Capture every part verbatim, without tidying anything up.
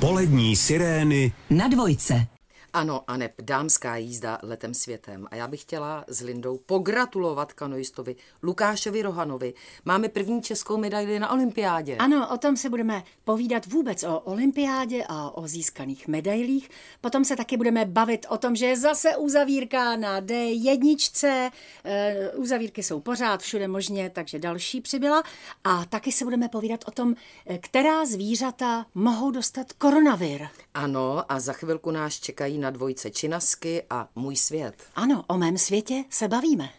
Polední sirény na dvojce. Ano, aneb dámská jízda letem světem. A já bych chtěla s Lindou pogratulovat kanoistovi Lukášovi Rohanovi. Máme první českou medaili na olympiádě. Ano, o tom se budeme povídat vůbec o olympiádě a o získaných medailích. Potom se taky budeme bavit o tom, že je zase uzavírka na dé jedna. E, uzavírky jsou pořád všude možně, takže další přibyla. A taky se budeme povídat o tom, která zvířata mohou dostat koronavir. Ano, a za chvilku nás čekají na dvojce Činasky a Můj svět. Ano, o mém světě se bavíme.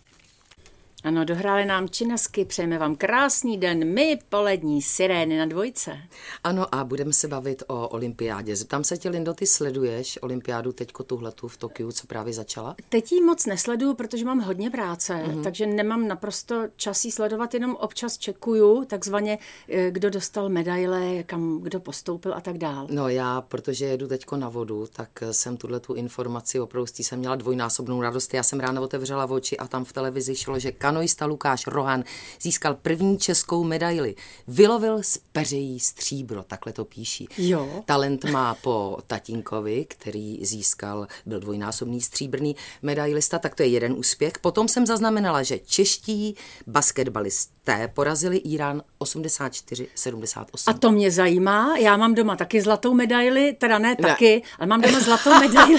Ano, dohráli nám Činasky, přejeme vám krásný den, my polední sirény na dvojce. Ano, a budeme se bavit o olympiádě. Zeptám se tě, Lindo, ty sleduješ olympiádu teďko tuhletu v Tokiu, co právě začala? Teď jí moc nesleduju, protože mám hodně práce, mm-hmm. takže nemám naprosto čas jí sledovat, jenom občas čekuju, takzvaně, kdo dostal medaile, kam kdo postoupil a tak dál. No já, protože jedu teďko na vodu, tak jsem tuhletu informaci opravdu jsem měla dvojnásobnou radost. Já jsem ráno otevřela oči a tam v televizi šlo, že kanoista Lukáš Rohan získal první českou medaili. Vylovil z peřejí stříbro, takhle to píší. Jo. Talent má po tatínkovi, který získal, byl dvojnásobný stříbrný medailista, tak to je jeden úspěch. Potom jsem zaznamenala, že čeští basketbalisté porazili Írán osmdesát čtyři sedmdesát osm. A to mě zajímá, já mám doma taky zlatou medaili, teda ne taky, ne. ale mám doma zlatou medaili.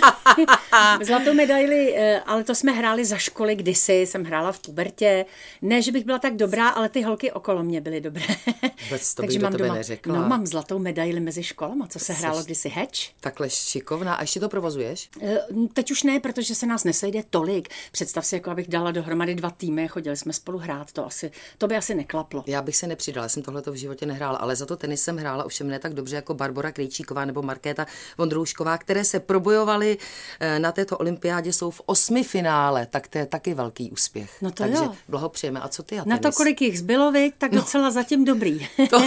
Zlatou medaili, ale to jsme hráli za školy kdysi, jsem hrála v pubertě. Ne, že bych byla tak dobrá, ale ty holky okolo mě byly dobré. Vůbec to bych do tebe neřekla. No, mám zlatou medaili mezi školama, co se Jsi hrálo kdysi heč. Takhle šikovná. A ještě to provozuješ? Teď už ne, protože se nás nesejde tolik. Představ si, jako abych dala dohromady dva týmy, chodili jsme spolu hrát, to asi, to by asi neklaplo. Já bych se nepřidala, jsem tohleto v životě nehrála, ale za to tenis jsem hrála, ovšem ne tak dobře jako Barbora Krejčíková nebo Markéta Vondroušková, které se probojovaly na této olympiádě, jsou v osmi finále, tak to je taky velký úspěch. No to Takže jo. blahopřejeme. A co ty a Na tenis? to, kolik jich zbylo, viď, tak no. docela zatím dobrý. To...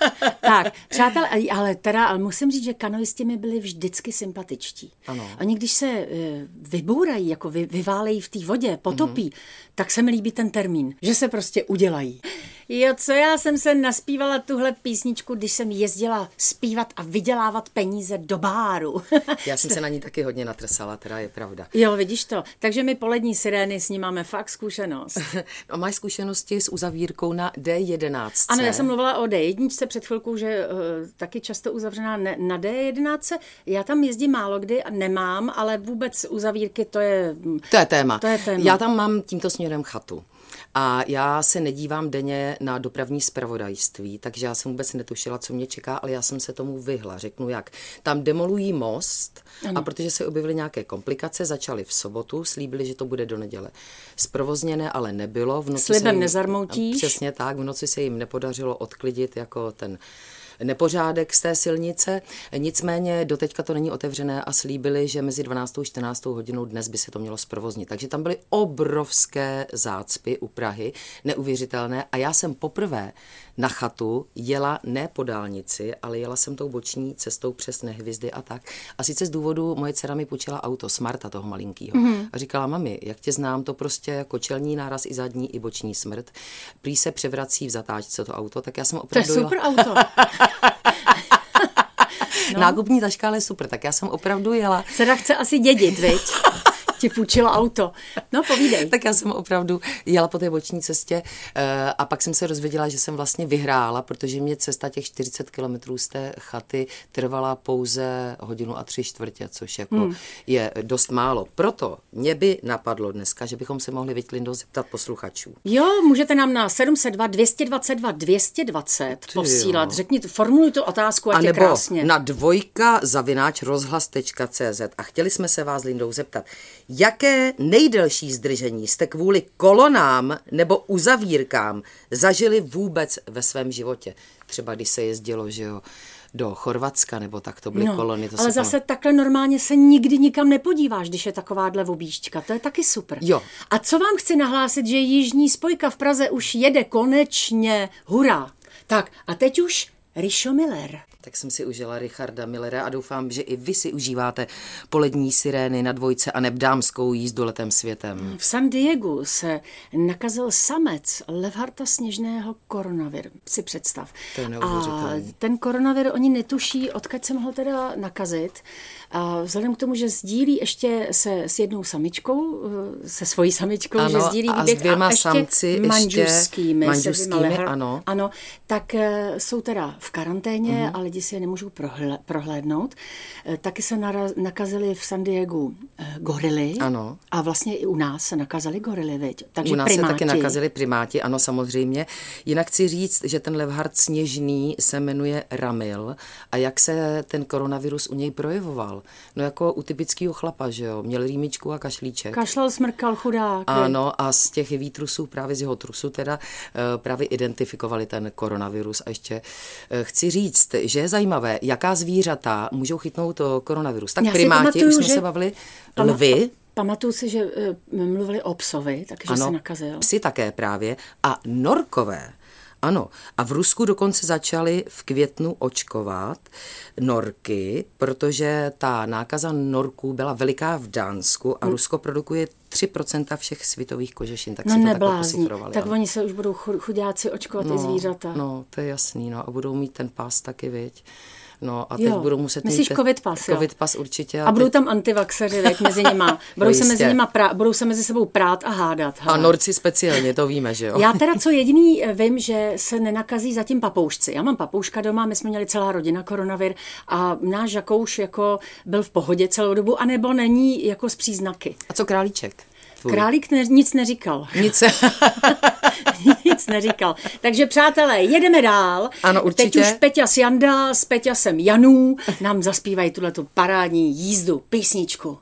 Tak, přátelé, ale teda, ale musím říct, že kanoisti mi byli vždycky sympatičtí. Ano. Oni když se vybourají, jako vy, vyválejí v té vodě, potopí, mm-hmm. tak se mi líbí ten termín, že se prostě udělají. Jo, co já jsem se naspívala tuhle písničku, když jsem jezdila zpívat a vydělávat peníze do báru. Já jsem se na ní taky hodně natrsala, teda je pravda. Jo, vidíš to. Takže my polední sirény s ní máme fakt zkušenost. A máš zkušenosti s uzavírkou na dé jedenáct. Ano, já jsem mluvila o dé jedna před chvilkou, že uh, taky často uzavřená ne, na dé jedenáct. Já tam jezdím málo kdy a nemám, ale vůbec uzavírky to je... To je téma. To je téma. Já tam mám tímto směrem chatu. A já se nedívám denně na dopravní zpravodajství, takže já jsem vůbec netušila, co mě čeká, ale já jsem se tomu vyhla. Řeknu jak. Tam demolují most ano. a protože se objevily nějaké komplikace, začaly v sobotu, slíbili, že to bude do neděle zprovozněné, ale nebylo. V noci Slibem jim, nezarmoutíš. Přesně tak, v noci se jim nepodařilo odklidit jako ten nepořádek z té silnice. Nicméně doteďka to není otevřené a slíbili, že mezi dvanáctou a čtrnáctou hodinou dnes by se to mělo zprovoznit. Takže tam byly obrovské zácpy u Prahy, neuvěřitelné. A já jsem poprvé na chatu jela ne po dálnici, ale jela jsem tou boční cestou přes Nehvězdy a tak. A sice z důvodu moje dcera mi půjčila auto, Smarta toho malinkýho. Mm-hmm. A říkala, mami, jak tě znám, to prostě jako čelní náraz i zadní, i boční smrt. Prý se převrací v zatáčce to auto, tak já jsem opravdu To je super jela... auto. No. Nákupní taška, ale super, tak já jsem opravdu jela. Dcera chce asi dědit, viď? Ti půjčila auto. No, povídej. Tak já jsem opravdu jela po té boční cestě a pak jsem se dozvěděla, že jsem vlastně vyhrála, protože mě cesta těch čtyřicet kilometrů z té chaty trvala pouze hodinu a tři čtvrtě, což jako hmm. je dost málo. Proto mě by napadlo dneska, že bychom se mohli, viď, Lindo, zeptat posluchačů. Jo, můžete nám na sedm set dva dvě dvacet dva dvě dvacet posílat. Řekni, formuluj tu otázku, ať je krásně. Na dvojka zavináč rozhlas tečka cé zet. A chtěli jsme se vás, Lindou, zeptat, jaké nejdelší zdržení jste kvůli kolonám nebo uzavírkám zažili vůbec ve svém životě? Třeba když se jezdilo, že jo, do Chorvatska, nebo tak to byly no, kolony. To ale zase pam... takhle normálně se nikdy nikam nepodíváš, když je takováhle objížďka. To je taky super. Jo. A co vám chci nahlásit, že jižní spojka v Praze už jede konečně. Hurá. Tak a teď už Rišo Miller. Tak jsem si užila Richarda Millera a doufám, že i vy si užíváte Polední sirény na dvojce a nebdámskou jízdu letem světem. V San Diegu se nakazil samec levharta sněžného koronavir. Si představ. To je a neuvěřitelný. ten koronavir oni netuší, odkud se mohl teda nakazit. A vzhledem k tomu, že sdílí ještě se s jednou samičkou, se svojí samičkou, ano, že sdílí a výběh s dvěma a ještě samci, manžuskými, ještě manžuskými, lehr, ano. ano, tak jsou teda v karanténě uh-huh. a lidi si je nemůžou prohle, prohlédnout. Taky se naraz, nakazili v San Diegu gorily. Ano. A vlastně i u nás se nakazili gorily, viď? Takže u nás primáti. se taky nakazili primáti, ano, samozřejmě. Jinak chci říct, že ten levhart sněžný se jmenuje Ramil a jak se ten koronavirus u něj projevoval? No jako u typického chlapa, že jo? Měl rýmičku a kašlíček. Kašlal, smrkal, chudák. Ano, a z těch výtrusů, právě z jeho trusu teda, právě identifikovali ten koronavirus. A ještě chci říct, že je zajímavé, jaká zvířata můžou chytnout koronavirus. Tak Já primáti, pamatuju, už jsme že... se bavili, lvy. Pamatuju si, že uh, mluvili o psovi, takže ano, se nakazil. Psi také právě. A norkové. Ano, a v Rusku dokonce začali v květnu očkovat norky, protože ta nákaza norků byla veliká v Dánsku a hmm. Rusko produkuje tři procenta všech světových kožešin, tak no si to neblázní. takhle posifrovali. Tak ano. oni se už budou chudáci očkovat no, i zvířata. No, to je jasný, no a budou mít ten pás taky, viď? No a teď jo. budou muset Myslíš mít... covid pas, jo? Covid pas určitě. A, a budou teď... tam antivaxeři, veď, mezi nima. Budou, se mezi nima prá... budou se mezi sebou prát a hádat. Hele. A norci speciálně, to víme, že jo? Já teda co jediný vím, že se nenakazí zatím papoušci. Já mám papouška doma, my jsme měli celá rodina koronavir a náš Žakouš jako byl v pohodě celou dobu, anebo není jako z příznaky. A co králíček? Tvůj. Králík ne, nic neříkal. Nic. Nic neříkal. Takže přátelé, jedeme dál. Ano, určitě. Teď už Peťa s Janda, s Peťasem Janů nám zaspívají tuhletu parádní jízdu, písničku.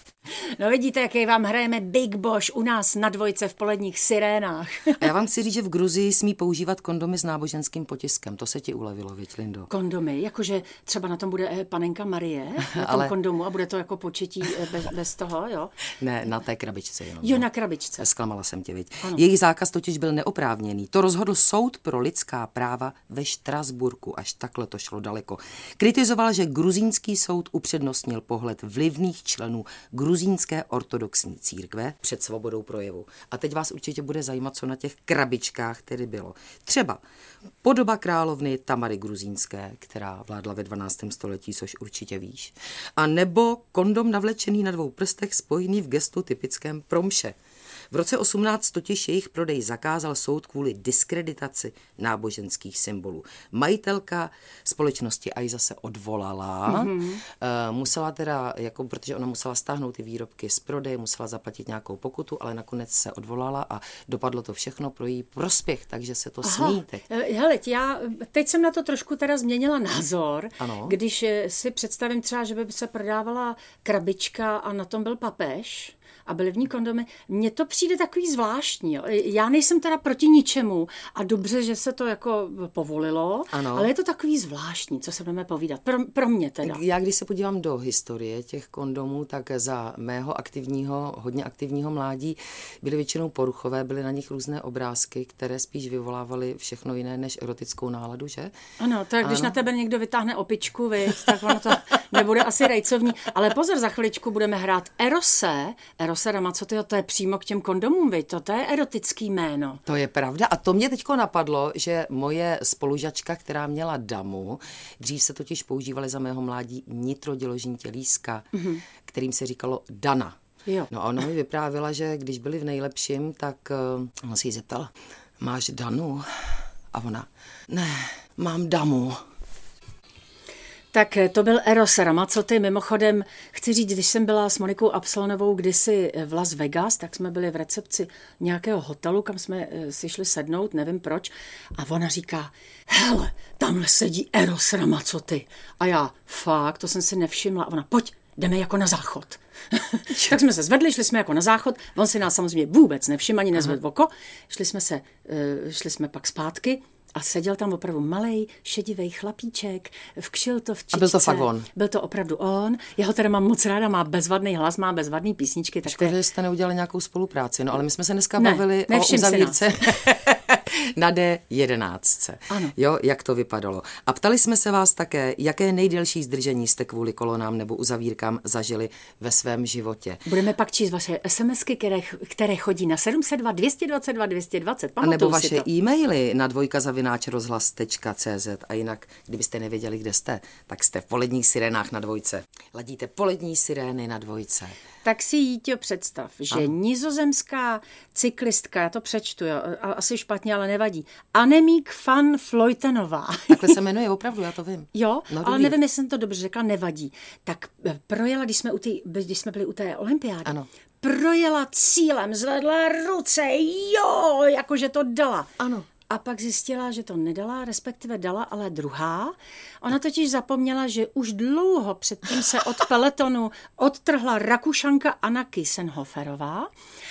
No vidíte, jaký vám hrajeme Big Boss u nás na dvojce v Poledních sirénách. A já vám chci říct, že v Gruzii smí používat kondomy s náboženským potiskem. To se ti ulevilo, viď, Lindo? Kondomy, jakože třeba na tom bude panenka Marie, na tom Ale... kondomu a bude to jako početí bez, bez toho, jo? Ne, na té krabičce jenom. Jo, na krabičce. Zklamala jsem tě, viď. Její zákaz totiž byl neoprávněný. To rozhodl soud pro lidská práva ve Štrasburku, až takhle to šlo daleko. Kritizoval, že gruzínský soud upřednostnil pohled vlivných členů gruzínské ortodoxní církve před svobodou projevu. A teď vás určitě bude zajímat, co na těch krabičkách tedy bylo. Třeba podoba královny Tamary Gruzínské, která vládla ve dvanáctém století, což určitě víš. A nebo kondom navlečený na dvou prstech spojený v gestu typickém pro mše. V roce osmnáct totiž jejich prodej zakázal soud kvůli diskreditaci náboženských symbolů. Majitelka společnosti Ajza se odvolala, mm-hmm. e, musela teda, jako, protože ona musela stáhnout ty výrobky z prodeje, musela zaplatit nějakou pokutu, ale nakonec se odvolala a dopadlo to všechno pro její prospěch, takže se to Aha. smí teď. Hele, já teď jsem na to trošku teda změnila názor, ano. Když si představím třeba, že by se prodávala krabička a na tom byl papež, a byly v ní kondomy. Mně to přijde takový zvláštní. Jo. Já nejsem teda proti ničemu a dobře, že se to jako povolilo, ano. Ale je to takový zvláštní, co se budeme povídat. Pro, pro mě teda. Já když se podívám do historie těch kondomů, tak za mého aktivního, hodně aktivního mládí byly většinou poruchové, byly na nich různé obrázky, které spíš vyvolávaly všechno jiné než erotickou náladu, že? Ano, tak když ano. na tebe někdo vytáhne opičku, viď, tak ono to nebude asi rajcovní. Ale pozor, za chviličku budeme hrát Erose, Erose Ramazzotyho, to je přímo k těm kondomům, viď? To, to je erotický jméno. To je pravda a to mě teďko napadlo, že moje spolužačka, která měla damu, dřív se totiž používaly za mého mládí nitroděložní tělíska, mm-hmm. kterým se říkalo Dana. Jo. No a ona mi vyprávěla, že když byli v nejlepším, tak uh, on si jí zeptal, máš Danu? A ona, ne, mám damu. Tak to byl Eros Ramazzoty. Mimochodem, chci říct, když jsem byla s Monikou Absalonovou kdysi v Las Vegas, tak jsme byli v recepci nějakého hotelu, kam jsme si šli sednout, nevím proč. A ona říká, hele, tamhle sedí Eros Ramazzoty. A já, fakt, to jsem si nevšimla. A ona, pojď, jdeme jako na záchod. Tak jsme se zvedli, šli jsme jako na záchod. On si nás samozřejmě vůbec nevšiml, ani nezvedl oko. Šli jsme se, šli jsme pak zpátky. A seděl tam opravdu malej, šedivej chlapíček v kšiltovčičce. A byl to fakt on? Byl to opravdu on. Já ho teda mám moc ráda, má bezvadný hlas, má bezvadný písničky. Tak škoda, te... že jste neudělali nějakou spolupráci, no ale my jsme se dneska ne, bavili o nevšim uzavírce. na D jedenáct. Ano. Jo, jak to vypadalo. A ptali jsme se vás také, jaké nejdelší zdržení jste kvůli kolonám nebo uzavírkám zažili ve svém životě. Budeme pak číst vaše SMSky, které, které chodí na sedm set dva, dvě stě dvacet dva, dvě stě dvacet. A nebo vaše e-maily na dvojka zavináč rozhlas tečka cé zet. A jinak, kdybyste nevěděli, kde jste, tak jste v poledních sirénách na dvojce. Ladíte polední sirény na dvojce. Tak si, Jíťo, představ, že ano. Nizozemská cyklistka, já to přečtu, jo, asi špatně, ale nevadí, Annemiek van Vleuten-Nová. Takhle se jmenuje, opravdu, já to vím. Jo, no, ale nevím, jestli jsem to dobře řekla, nevadí. Tak projela, když jsme, u tý, když jsme byli u té olympiády, ano. projela cílem, zvedla ruce, jo, jakože to dala. Ano. A pak zjistila, že to nedala, respektive dala, ale druhá. Ona totiž zapomněla, že už dlouho předtím se od peletonu odtrhla Rakušanka Anna Kiesenhoferová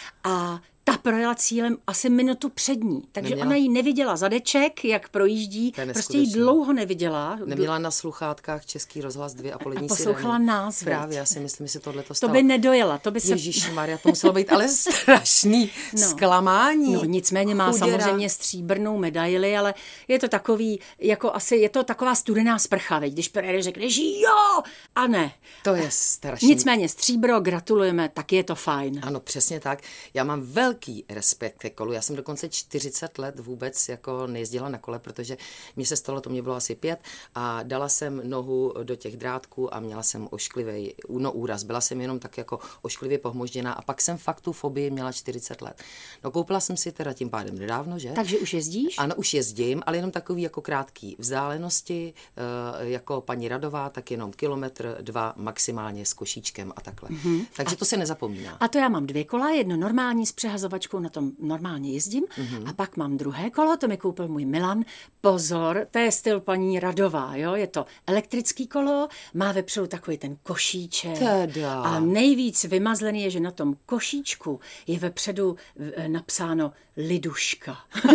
a ta projela cílem asi minutu před ní. Takže Neměla... ona jí neviděla zadeček, jak projíždí. Prostě jí dlouho neviděla. Neměla na sluchátkách Český rozhlas dvě a polední sirény. A poslouchala nás. Právě, já si myslím, že tohle to stalo. To by nedojela. To by se... Ježišmarja, to muselo být ale strašný no. zklamání. No nicméně má Chuděra. Samozřejmě stříbrnou medaili, ale je to takový, jako asi, je to taková studená sprcha, veď, když projede, řekneš jo a ne. To je strašný. Nicméně stříbro, gratulujeme, tak je to fajn. Ano, přesně tak. Já mám velký velký respekt ke kolu. Já jsem dokonce čtyřicet let vůbec jako nejezdila na kole, protože mně se stalo, to mě bylo asi pět a dala jsem nohu do těch drátků a měla jsem ošklivý no, úraz. Byla jsem jenom tak jako ošklivě pohmožděná a pak jsem fakt tu fobii měla čtyřicet let. No koupila jsem si teda tím pádem nedávno, že? Takže už jezdíš? Ano, už jezdím, ale jenom takový jako krátký vzdálenosti, jako paní Radová, tak jenom kilometr, dva maximálně s košíčkem a takhle. Mm-hmm. Takže a to se nezapomíná. A to já mám dvě kola, jedno normální s přehazovačkou, na tom normálně jezdím mm-hmm. a pak mám druhé kolo, to mi koupil můj Milan. Pozor, to je styl paní Radová, jo, je to elektrický kolo, má vepředu takový ten košíček. Teda. A nejvíc vymazlený je, že na tom košíčku je vepředu napsáno Liduška.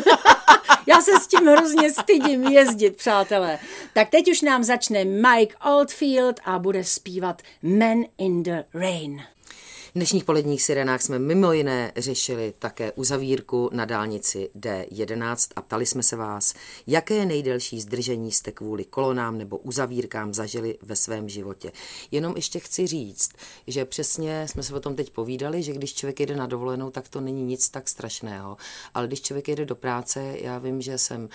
Já se s tím hrozně stydím jezdit, přátelé. Tak teď už nám začne Mike Oldfield a bude zpívat Man in the Rain. V dnešních poledních sirenách jsme mimo jiné řešili také uzavírku na dálnici D jedenáct a ptali jsme se vás, jaké nejdelší zdržení jste kvůli kolonám nebo uzavírkám zažili ve svém životě. Jenom ještě chci říct, že přesně jsme se o tom teď povídali, že když člověk jede na dovolenou, tak to není nic tak strašného, ale když člověk jede do práce, já vím, že jsem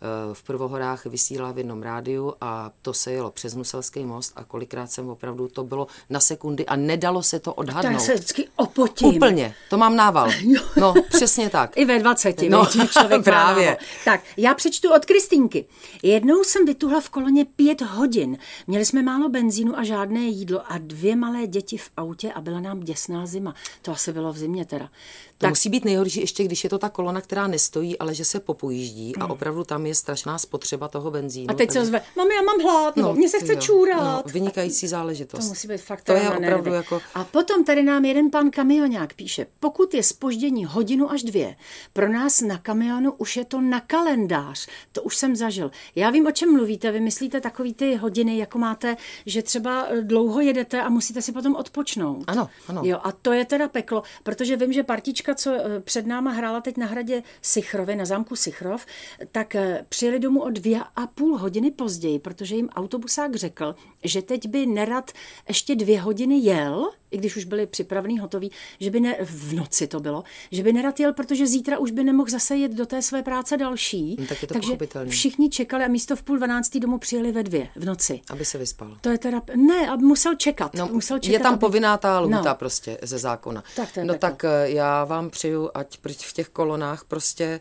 v Prvohorách vysílala v jednom rádiu a to se jelo přes Nuselský most a kolikrát jsem opravdu, to bylo na sekundy a nedalo se to odhadnout. Vždycky opotím. Úplně, to mám nával. No, přesně tak. I ve dvaceti, no, člověk právě. Tak, já přečtu od Kristýnky. Jednou jsem vytuhla v koloně pět hodin. Měli jsme málo benzínu a žádné jídlo a dvě malé děti v autě a byla nám děsná zima. To asi bylo v zimě teda. To tak musí být nejhorší ještě, když je to ta kolona, která nestojí, ale že se popojíždí a opravdu tam je strašná spotřeba toho benzínu. A teď takže... se ozve, mami, já mám hlad, no, mně se chce jo. čůrat. No, vynikající záležitost. To musí být fakt. To je opravdu nervy. Jako... A potom tady nám jeden pan kamionák píše, pokud je zpoždění hodinu až dvě, pro nás na kamionu už je to na kalendář. To už jsem zažil. Já vím, o čem mluvíte. Vy myslíte takový ty hodiny, jako máte, že třeba dlouho jedete a musíte si potom odpočnout. Ano, ano. Jo, a to je teda peklo, protože vím, že partička, co před náma hrála teď na hradě Sichrově, na zámku Sichrov, tak přijeli domů o dvě a půl hodiny později, protože jim autobusák řekl, že teď by nerad ještě dvě hodiny jel, i když už byli připravený, hotoví, že by ne, v noci to bylo, že by nerad jel, protože zítra už by nemohl zase jet do té své práce další. No, tak je to takže pochopitelný. Všichni čekali a místo v půl dvanáctý domů přijeli ve dvě v noci. Aby se vyspal. To je teda, ne, aby musel čekat. No, musel čekat je tam aby... povinná ta lhůta no. prostě ze zákona. Tak to je no peklo. tak já vám přeju, ať v těch kolonách prostě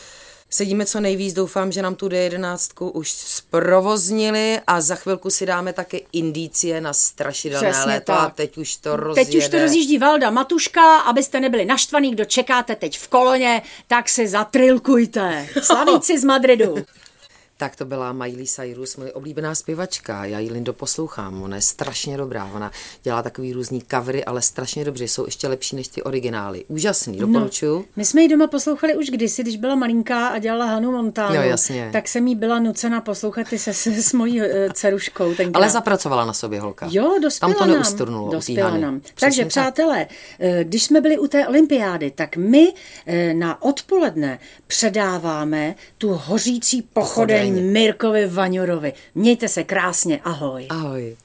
sedíme co nejvíc, doufám, že nám tu D jedenáct už zprovoznili a za chvilku si dáme také indicie na strašidelné Přesně léto tak. A teď už to rozjede. Teď už to rozjíždí Valda Matuška, abyste nebyli naštvaný, kdo čekáte teď v koloně, tak si zatrilkujte. Slavíci z Madridu. Tak to byla Miley Cyrus, moje oblíbená zpěvačka. Já ji, Lindo, poslouchám, ona je strašně dobrá. Ona dělá takový různý covery, ale strašně dobře, jsou ještě lepší než ty originály. Úžasný, doporučuju. No, my jsme ji doma poslouchali už kdysi, když byla malinká a dělala Hanu Montánu. Jo, jasně. Tak jsem jí byla nucena poslouchat i se, se s mojí uh, dceruškou. Tenkrát. Ale zapracovala na sobě holka. Jo, dospěla Tam to nám. neustrnulo. Dospěla nám. Takže přátelé, když jsme byli u té olympiády, tak my na odpoledne předáváme tu hořící pochodeň, pochodeň. Mirkovi Vaňurovi. Mějte se krásně, ahoj. Ahoj.